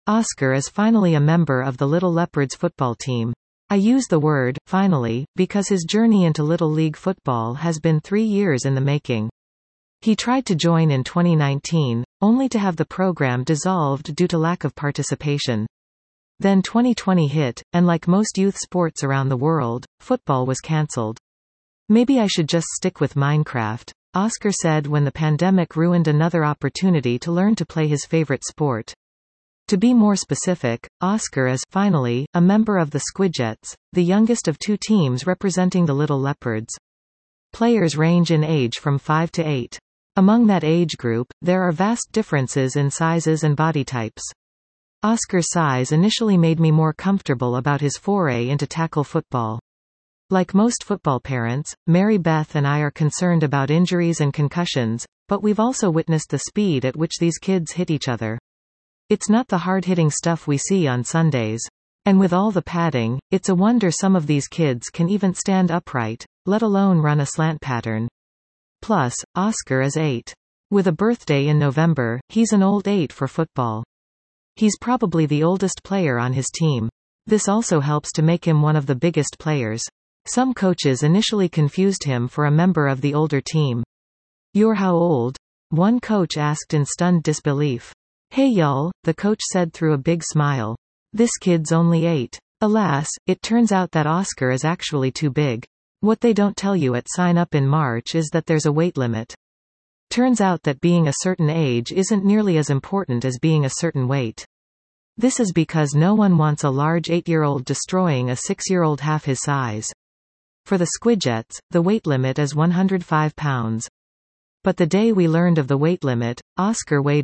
Oscar is finally a member of the Little Leopards football team. I use the word, finally, because his journey into Little League football has been 3 years in the making. He tried to join in 2019, only to have the program dissolved due to lack of participation. Then 2020 hit, and like most youth sports around the world, football was cancelled. Maybe I should just stick with Minecraft, Oscar said when the pandemic ruined another opportunity to learn to play his favorite sport. To be more specific, Oscar is, finally, a member of the Squidjets, the youngest of 2 teams representing the Little Leopards. Players range in age from 5 to 8. Among that age group, there are vast differences in sizes and body types. Oscar's size initially made me more comfortable about his foray into tackle football. Like most football parents, Mary Beth and I are concerned about injuries and concussions, but we've also witnessed the speed at which these kids hit each other. It's not the hard-hitting stuff we see on Sundays. And with all the padding, it's a wonder some of these kids can even stand upright, let alone run a slant pattern. Plus, Oscar is 8. With a birthday in November, he's an old 8 for football. He's probably the oldest player on his team. This also helps to make him one of the biggest players. Some coaches initially confused him for a member of the older team. "You're how old?" one coach asked in stunned disbelief. "Hey y'all," the coach said through a big smile. "This kid's only 8. Alas, it turns out that Oscar is actually too big. What they don't tell you at sign up in March is that there's a weight limit. Turns out that being a certain age isn't nearly as important as being a certain weight. This is because no one wants a large 8-year-old destroying a 6-year-old half his size. For the Squidjets, the weight limit is 105 pounds. But the day we learned of the weight limit, Oscar weighed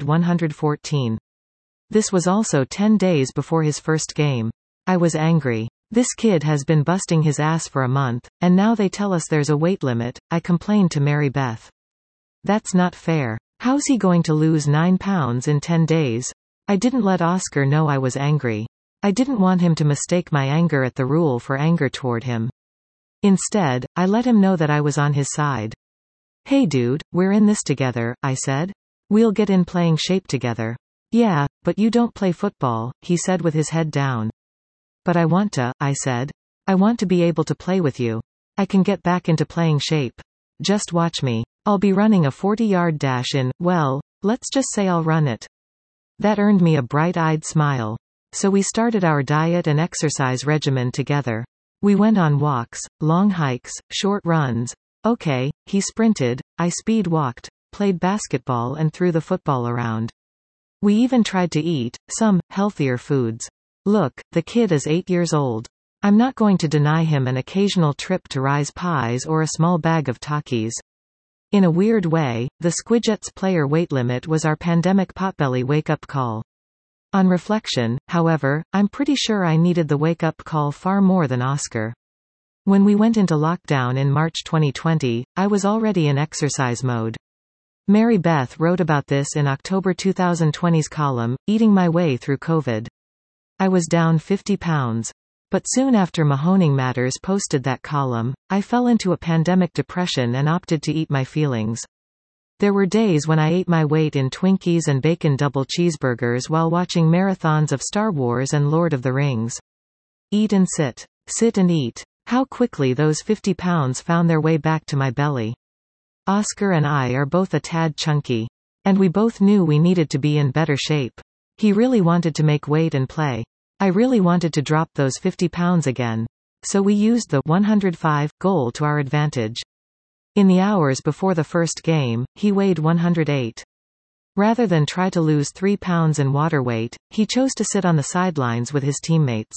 114. This was also 10 days before his first game. I was angry. This kid has been busting his ass for a month, and now they tell us there's a weight limit, I complained to Mary Beth. That's not fair. How's he going to lose 9 pounds in 10 days? I didn't let Oscar know I was angry. I didn't want him to mistake my anger at the rule for anger toward him. Instead, I let him know that I was on his side. "Hey dude, we're in this together," I said. "We'll get in playing shape together." "Yeah, but you don't play football," he said with his head down. "But I want to," I said. "I want to be able to play with you. I can get back into playing shape. Just watch me. I'll be running a 40-yard dash in, well, let's just say I'll run it." That earned me a bright-eyed smile. So we started our diet and exercise regimen together. We went on walks, long hikes, short runs. Okay, he sprinted, I speed walked, played basketball and threw the football around. We even tried to eat some healthier foods. Look, the kid is 8 years old. I'm not going to deny him an occasional trip to Rise Pies or a small bag of Takis. In a weird way, the Squidjets player weight limit was our pandemic potbelly wake-up call. On reflection, however, I'm pretty sure I needed the wake-up call far more than Oscar. When we went into lockdown in March 2020, I was already in exercise mode. Mary Beth wrote about this in October 2020's column, Eating My Way Through COVID. I was down 50 pounds. But soon after Mahoning Matters posted that column, I fell into a pandemic depression and opted to eat my feelings. There were days when I ate my weight in Twinkies and bacon double cheeseburgers while watching marathons of Star Wars and Lord of the Rings. Eat and sit. Sit and eat. How quickly those 50 pounds found their way back to my belly. Oscar and I are both a tad chunky. And we both knew we needed to be in better shape. He really wanted to make weight and play. I really wanted to drop those 50 pounds again. So we used the 105 goal to our advantage. In the hours before the first game, he weighed 108. Rather than try to lose 3 pounds in water weight, he chose to sit on the sidelines with his teammates.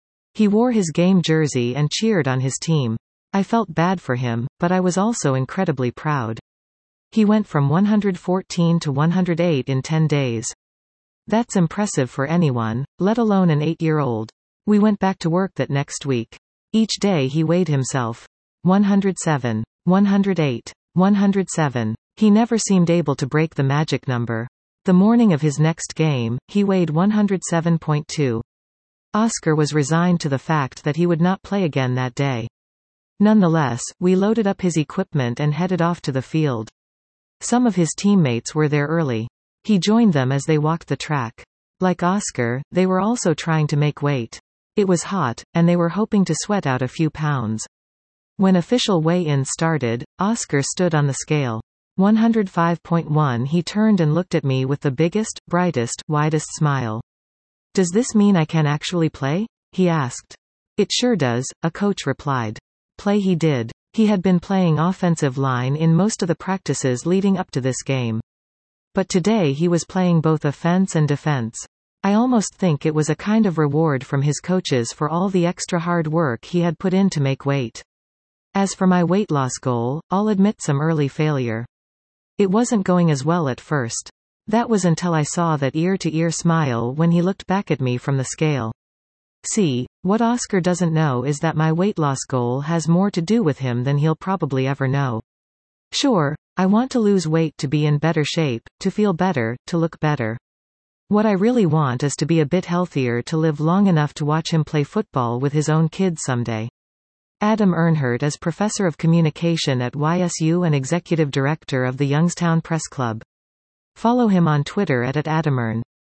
He wore his game jersey and cheered on his team. I felt bad for him, but I was also incredibly proud. He went from 114 to 108 in 10 days. That's impressive for anyone, let alone an 8-year-old. We went back to work that next week. Each day he weighed himself. 107. 108. 107. He never seemed able to break the magic number. The morning of his next game, he weighed 107.2. Oscar was resigned to the fact that he would not play again that day. Nonetheless, we loaded up his equipment and headed off to the field. Some of his teammates were there early. He joined them as they walked the track. Like Oscar, they were also trying to make weight. It was hot, and they were hoping to sweat out a few pounds. When official weigh-in started, Oscar stood on the scale. 105.1. He turned and looked at me with the biggest, brightest, widest smile. "Does this mean I can actually play?" he asked. "It sure does," a coach replied. Play he did. He had been playing offensive line in most of the practices leading up to this game. But today he was playing both offense and defense. I almost think it was a kind of reward from his coaches for all the extra hard work he had put in to make weight. As for my weight loss goal, I'll admit some early failure. It wasn't going as well at first. That was until I saw that ear-to-ear smile when he looked back at me from the scale. See, what Oscar doesn't know is that my weight loss goal has more to do with him than he'll probably ever know. Sure, I want to lose weight to be in better shape, to feel better, to look better. What I really want is to be a bit healthier to live long enough to watch him play football with his own kids someday. Adam Earnhardt is Professor of Communication at YSU and Executive Director of the Youngstown Press Club. Follow him on Twitter at @AdamEarn.